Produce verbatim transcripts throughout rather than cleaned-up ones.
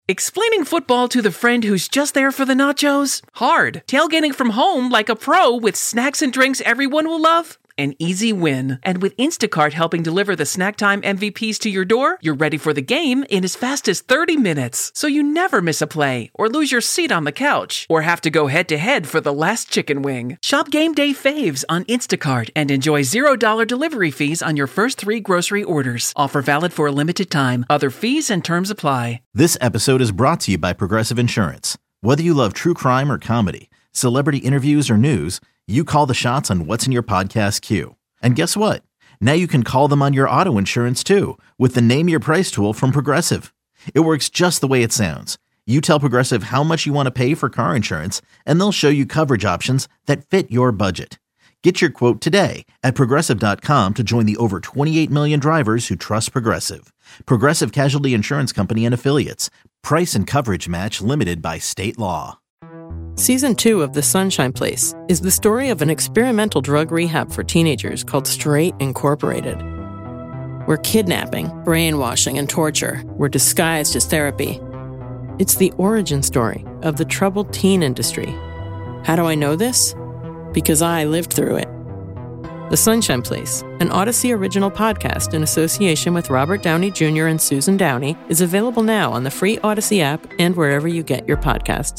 Explaining football to the friend who's just there for the nachos? Hard. Tailgating from home like a pro with snacks and drinks everyone will love? An easy win. And with Instacart helping deliver the snack time M V Ps to your door, you're ready for the game in as fast as thirty minutes. So you never miss a play, or lose your seat on the couch, or have to go head-to-head for the last chicken wing. Shop Game Day Faves on Instacart and enjoy zero dollars delivery fees on your first three grocery orders. Offer valid for a limited time. Other fees and terms apply. This episode is brought to you by Progressive Insurance. Whether you love true crime or comedy, celebrity interviews or news, you call the shots on what's in your podcast queue. And guess what? Now you can call them on your auto insurance too with the Name Your Price tool from Progressive. It works just the way it sounds. You tell Progressive how much you want to pay for car insurance, and they'll show you coverage options that fit your budget. Get your quote today at Progressive dot com to join the over twenty-eight million drivers who trust Progressive. Progressive Casualty Insurance Company and Affiliates. Price and coverage match limited by state law. Season two of The Sunshine Place is the story of an experimental drug rehab for teenagers called Straight Incorporated, where kidnapping, brainwashing, and torture were disguised as therapy. It's the origin story of the troubled teen industry. How do I know this? Because I lived through it. The Sunshine Place, an Odyssey original podcast in association with Robert Downey Junior and Susan Downey, is available now on the free Odyssey app and wherever you get your podcasts.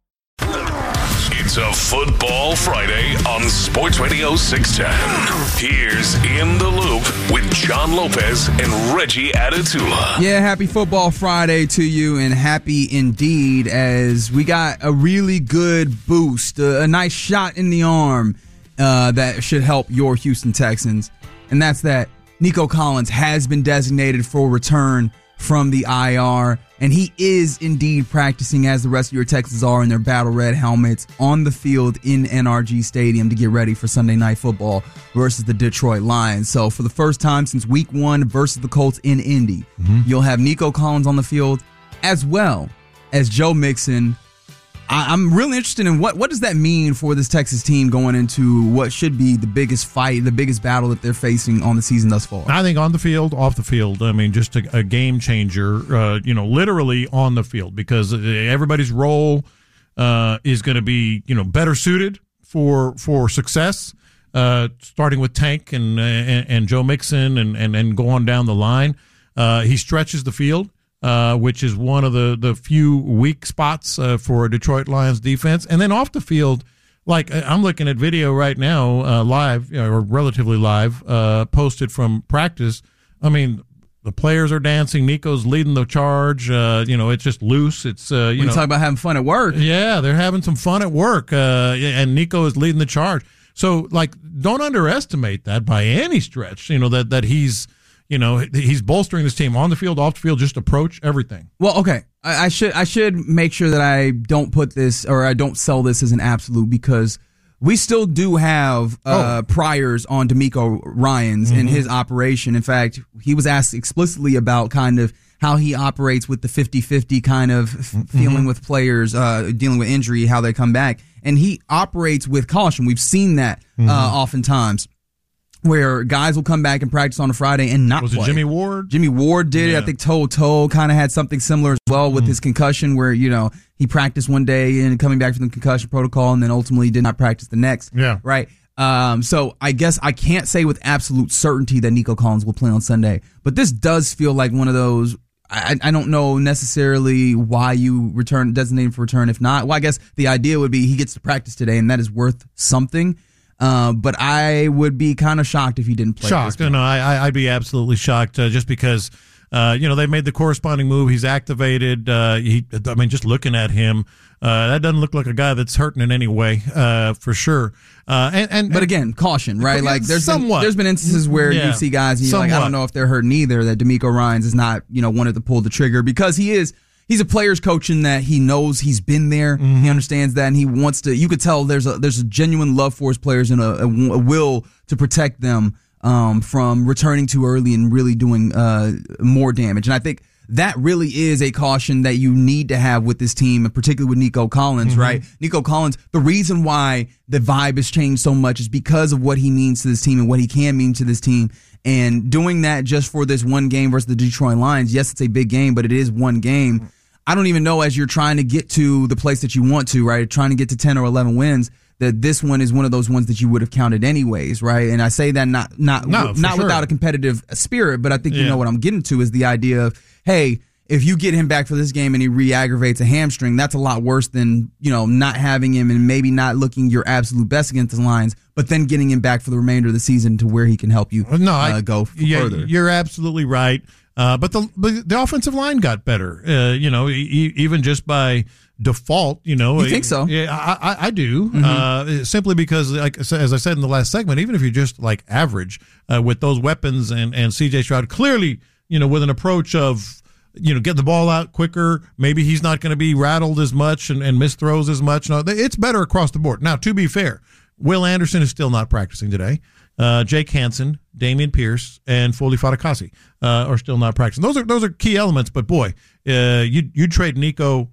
It's a Football Friday on Sports Radio six ten. Here's In the Loop with John Lopez and Reggie Adatula. Yeah, happy Football Friday to you, and happy indeed as we got a really good boost, a, a nice shot in the arm uh, that should help your Houston Texans, and that's that Nico Collins has been designated for return from the I R, and he is indeed practicing as the rest of your Texans are in their battle red helmets on the field in N R G Stadium to get ready for Sunday Night Football versus the Detroit Lions. So for the first time since week one versus the Colts in Indy, mm-hmm. you'll have Nico Collins on the field as well as Joe Mixon. I, I'm really interested in what, what does that mean for this Texas team going into what should be the biggest fight, the biggest battle that they're facing on the season thus far. I think on the field, off the field, I mean, just a, a game changer, uh, you know, literally on the field, because everybody's role uh, is going to be, you know, better suited for for success, uh, starting with Tank and, and, and Joe Mixon and, and, and go on down the line. Uh, he stretches the field. Uh, which is one of the, the few weak spots uh, for a Detroit Lions defense. And then off the field, like I'm looking at video right now, uh, live, you know, or relatively live, uh, posted from practice. I mean, the players are dancing. Nico's leading the charge. Uh, you know, it's just loose. It's uh, you we know, talk about having fun at work. Yeah, they're having some fun at work, uh, and Nico is leading the charge. So, like, don't underestimate that by any stretch. You know that that he's. You know, he's bolstering this team on the field, off the field, just approach everything. Well, okay. I, I should I should make sure that I don't put this or I don't sell this as an absolute, because we still do have uh, oh. priors on DeMeco Ryans mm-hmm. and his operation. In fact, he was asked explicitly about kind of how he operates with the fifty-fifty kind of mm-hmm. feeling with players, uh, dealing with injury, how they come back. And he operates with caution. We've seen that mm-hmm. uh, oftentimes, where guys will come back and practice on a Friday and not was play. Was it Jimmy Ward? Jimmy Ward did yeah. it. I think Toe Toe kind of had something similar as well with mm. his concussion, where, you know, he practiced one day and coming back from the concussion protocol and then ultimately did not practice the next. Yeah. Right? Um, so I guess I can't say with absolute certainty that Nico Collins will play on Sunday, but this does feel like one of those. I, I don't know necessarily why you return designated for return. If not, well, I guess the idea would be he gets to practice today, and that is worth something. Uh, but I would be kind of shocked if he didn't play. Shocked. No, no, I, I'd be absolutely shocked uh, just because, uh, you know, they made the corresponding move. He's activated. Uh, he, I mean, just looking at him, uh, that doesn't look like a guy that's hurting in any way, uh, for sure. Uh, and, and But again, caution, right? Yeah, like there's somewhat. been, there's been instances where yeah, you see guys and you're somewhat. like, I don't know if they're hurting either, that DeMeco Ryans is not, you know, wanted to pull the trigger, because he is. He's a player's coach in that he knows he's been there. Mm-hmm. He understands that, and he wants to. You could tell there's a there's a genuine love for his players and a, a, a will to protect them um, from returning too early and really doing uh, more damage. And I think that really is a caution that you need to have with this team, and particularly with Nico Collins, mm-hmm. right? Nico Collins, the reason why the vibe has changed so much is because of what he means to this team and what he can mean to this team. And doing that just for this one game versus the Detroit Lions, yes, it's a big game, but it is one game. I don't even know, as you're trying to get to the place that you want to, right, trying to get to ten or eleven wins, that this one is one of those ones that you would have counted anyways, right? And I say that not not no, not sure. without a competitive spirit, but I think you yeah. know what I'm getting to is the idea of, hey, if you get him back for this game and he re-aggravates a hamstring, that's a lot worse than, you know, not having him and maybe not looking your absolute best against the Lions, but then getting him back for the remainder of the season to where he can help you no, uh, I, go f- yeah, further. You're absolutely right. Uh, but the but the offensive line got better, uh, you know, e- even just by default, you know. You think so? Yeah, I, I, I do. Mm-hmm. Uh, simply because, like as I said in the last segment, even if you're just like average uh, with those weapons and, and C J Stroud, clearly, you know, with an approach of, you know, get the ball out quicker, maybe he's not going to be rattled as much and, and miss throws as much. No, it's better across the board. Now, to be fair, Will Anderson is still not practicing today. Uh, Jake Hansen, Damian Pierce, and Foley Fatukasi uh, are still not practicing. Those are those are key elements. But boy, uh, you you trade Nico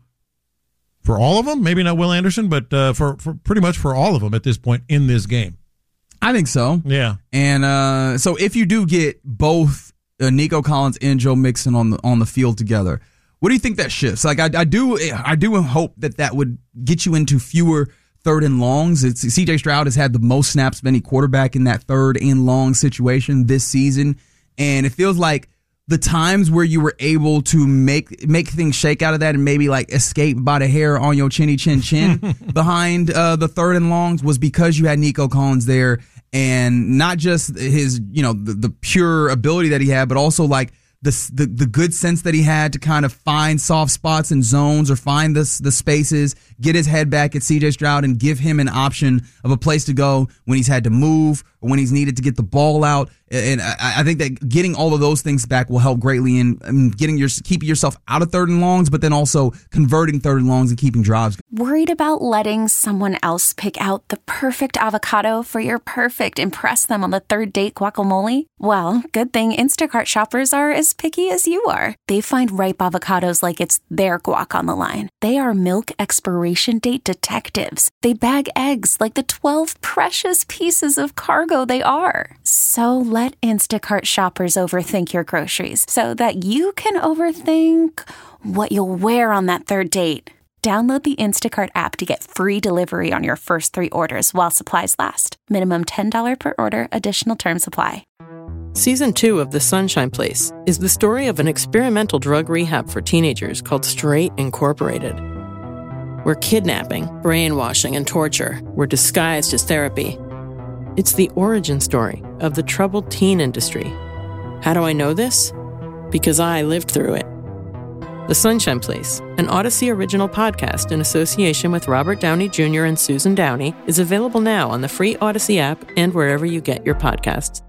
for all of them. Maybe not Will Anderson, but uh, for for pretty much for all of them at this point in this game. I think so. Yeah. And uh, so if you do get both uh, Nico Collins and Joe Mixon on the on the field together, what do you think that shifts? Like I, I do I do hope that that would get you into fewer third and longs. It's, C J Stroud has had the most snaps of any quarterback in that third and long situation this season. And it feels like the times where you were able to make make things shake out of that and maybe like escape by the hair on your chinny chin chin behind uh, the third and longs was because you had Nico Collins there, and not just his, you know, the, the pure ability that he had, but also like The, the the good sense that he had to kind of find soft spots and zones or find the, the spaces, get his head back at C J Stroud and give him an option of a place to go when he's had to move or when he's needed to get the ball out. And I, I think that getting all of those things back will help greatly in, in getting your keeping yourself out of third and longs, but then also converting third and longs and keeping drives. Worried about letting someone else pick out the perfect avocado for your perfect impress them on the third date guacamole? Well, good thing Instacart shoppers are as picky as you are. They find ripe avocados like it's their guac on the line. They are milk expiration date detectives. They bag eggs like the twelve precious pieces of cargo they are. So let Instacart shoppers overthink your groceries so that you can overthink what you'll wear on that third date. Download the Instacart app to get free delivery on your first three orders while supplies last. Minimum ten dollars per order. Additional terms apply. Season two of The Sunshine Place is the story of an experimental drug rehab for teenagers called Straight Incorporated, where kidnapping, brainwashing, and torture were disguised as therapy. It's the origin story of the troubled teen industry. How do I know this? Because I lived through it. The Sunshine Place, an Odyssey original podcast in association with Robert Downey Junior and Susan Downey, is available now on the free Odyssey app and wherever you get your podcasts.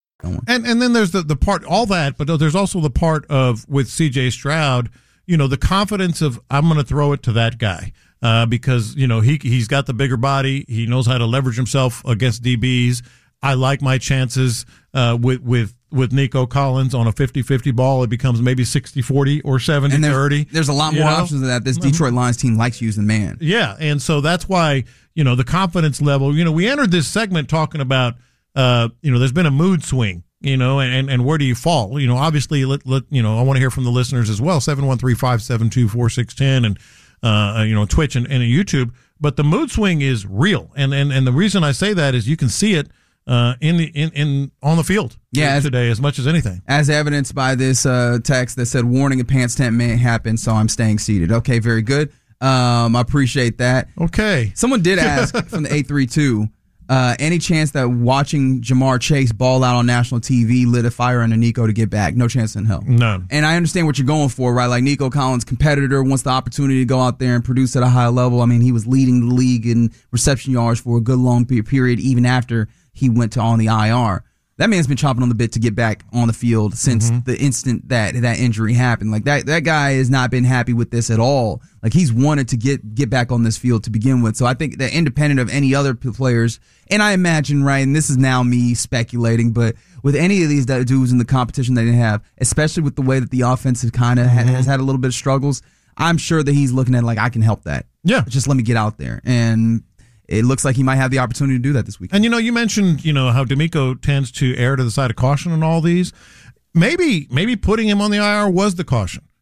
And and then there's the, the part, all that, but there's also the part of, with C J Stroud, you know, the confidence of, I'm going to throw it to that guy uh, because, you know, he, he's got the bigger body. He knows how to leverage himself against D Bs. I like my chances uh, with, with, with Nico Collins on a fifty-fifty ball. It becomes maybe sixty forty or seventy thirty. There's, there's a lot more know? options than that. This Detroit Lions team likes using man. Yeah, and so that's why, you know, the confidence level, you know, we entered this segment talking about, uh, you know, there's been a mood swing, you know, and, and where do you fall? You know, obviously, let, let you know, I want to hear from the listeners as well, seven one three, five seven two, four six one zero and, uh, you know, Twitch and, and YouTube. But the mood swing is real. And, and, and the reason I say that is you can see it uh, in the in, in on the field yeah, today as much as anything. As evidenced by this uh, text that said, warning, a pants tent may happen, so I'm staying seated. Okay, very good. Um, I appreciate that. Okay. Someone did ask from the eight three two, Uh, any chance that watching Jamar Chase ball out on national T V lit a fire under Nico to get back? No chance in hell. None. And I understand what you're going for, right? Like Nico Collins, competitor, wants the opportunity to go out there and produce at a high level. I mean, he was leading the league in reception yards for a good long period, even after he went to on the I R. That man's been chomping on the bit to get back on the field since mm-hmm. the instant that that injury happened. Like that, that guy has not been happy with this at all. Like he's wanted to get get back on this field to begin with. So I think that independent of any other players, and I imagine, right, and this is now me speculating, but with any of these dudes in the competition that they have, especially with the way that the offense kind of mm-hmm. has had a little bit of struggles, I'm sure that he's looking at like, I can help that. Yeah, just let me get out there. And it looks like he might have the opportunity to do that this week. And, you know, you mentioned, you know, how D'Amico tends to err to the side of caution in all these. Maybe maybe putting him on the I R was the caution.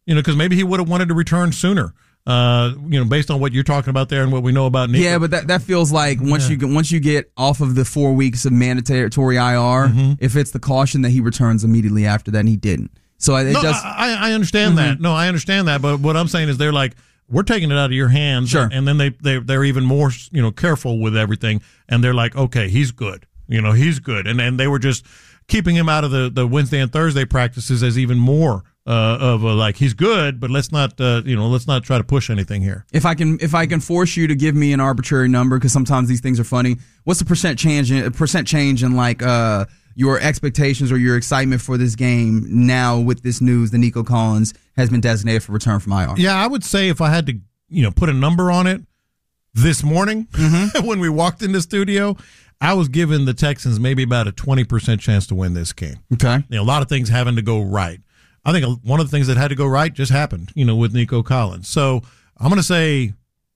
You know, because maybe he would have wanted to return sooner. Uh, you know, based on what you're talking about there and what we know about Nico. Yeah, but that, that feels like once yeah. you get, once you get off of the four weeks of mandatory I R, mm-hmm. if it's the caution that he returns immediately after that, and he didn't. So it no, does. I, I understand mm-hmm. that. No, I understand that. But what I'm saying is they're like, we're taking it out of your hands. Sure. And, and then they, they, they're even more, you know, careful with everything. And they're like, okay, he's good. You know, he's good. And and they were just keeping him out of the, the Wednesday and Thursday practices as even more Uh, of a, like he's good, but let's not uh, you know let's not try to push anything here. If I can if I can force you to give me an arbitrary number, because sometimes these things are funny. What's the percent change in, percent change in like uh, your expectations or your excitement for this game now with this news that Nico Collins has been designated for return from I R? Yeah, I would say if I had to you know put a number on it this morning mm-hmm. when we walked in the studio, I was giving the Texans maybe about a twenty percent chance to win this game. Okay, you know, a lot of things having to go right. I think one of the things that had to go right just happened, you know, with Nico Collins. So I'm going to say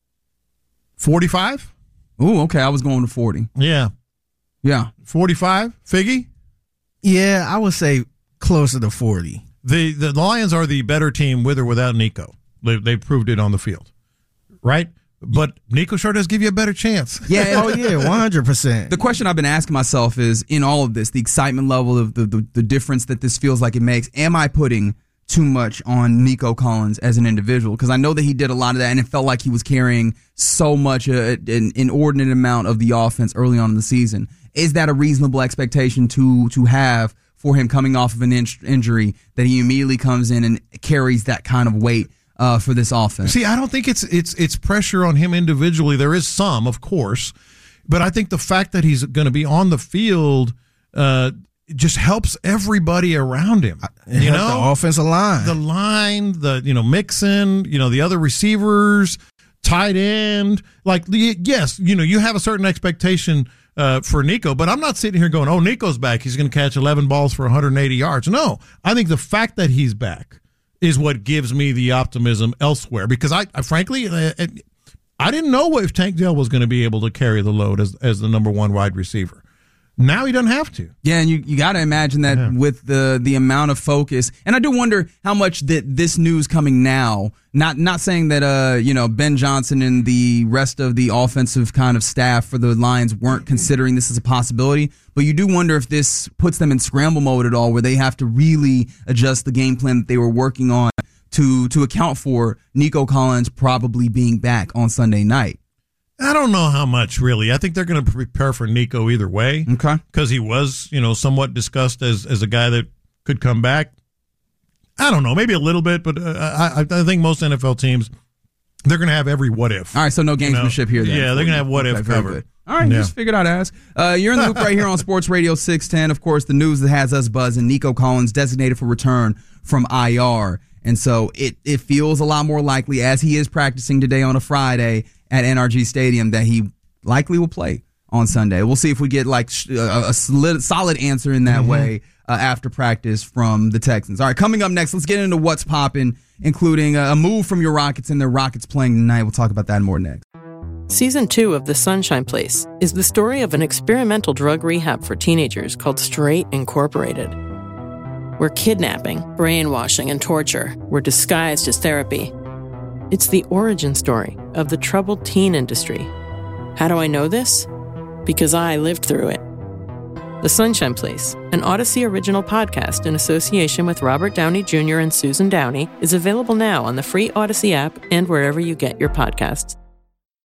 forty-five. Ooh, okay. I was going to forty. Yeah. Yeah. forty-five. Figgy? Yeah, I would say closer to forty. The the Lions are the better team with or without Nico. They, they proved it on the field. Right? But Nico sure does give you a better chance. Yeah. Oh, yeah, one hundred percent. The question I've been asking myself is, in all of this, the excitement level of the, the, the difference that this feels like it makes, am I putting too much on Nico Collins as an individual? Because I know that he did a lot of that, and it felt like he was carrying so much, uh, an inordinate amount of the offense early on in the season. Is that a reasonable expectation to to have for him coming off of an in- injury, that he immediately comes in and carries that kind of weight Uh, for this offense? See, I don't think it's it's it's pressure on him individually. There is some, of course, but I think the fact that he's going to be on the field uh, just helps everybody around him. It you know, the offensive line, the line, the you know Mixon, you know the other receivers, tight end. Like, the, yes, you know you have a certain expectation uh, for Nico, but I'm not sitting here going, "Oh, Nico's back. He's going to catch eleven balls for one hundred eighty yards." No, I think the fact that he's back is what gives me the optimism elsewhere, because I, I frankly, I, I didn't know if Tank Dell was going to be able to carry the load as as the number one wide receiver. Now he doesn't have to. Yeah, and you, you got to imagine that yeah. with the the amount of focus, and I do wonder how much that this news coming now, not not saying that uh you know Ben Johnson and the rest of the offensive kind of staff for the Lions weren't considering this as a possibility, but you do wonder if this puts them in scramble mode at all, where they have to really adjust the game plan that they were working on to to account for Nico Collins probably being back on Sunday night. I don't know how much, really. I think they're going to prepare for Nico either way. Okay. Because he was, you know, somewhat discussed as, as a guy that could come back. I don't know, maybe a little bit, but uh, I, I think most N F L teams, they're going to have every what if. All right, so no gamesmanship you know? here then. Yeah, they're going to have what okay, if covered. All right, yeah. Just figured I'd ask. Uh, you're in the loop right here on Sports Radio six ten. Of course, the news that has us buzzing, Nico Collins designated for return from I R. And so it, it feels a lot more likely, as he is practicing today on a Friday at N R G Stadium, that he likely will play on Sunday. We'll see if we get like a, a solid, solid answer in that mm-hmm. way uh, after practice from the Texans. All right, coming up next, let's get into what's popping, including a move from your Rockets and their Rockets playing tonight. We'll talk about that more next. Season two of The Sunshine Place is the story of an experimental drug rehab for teenagers called Straight Incorporated, where kidnapping, brainwashing, and torture were disguised as therapy. It's the origin story of the troubled teen industry. How do I know this? Because I lived through it. The Sunshine Place, an Odyssey original podcast in association with Robert Downey Junior and Susan Downey, is available now on the free Odyssey app and wherever you get your podcasts.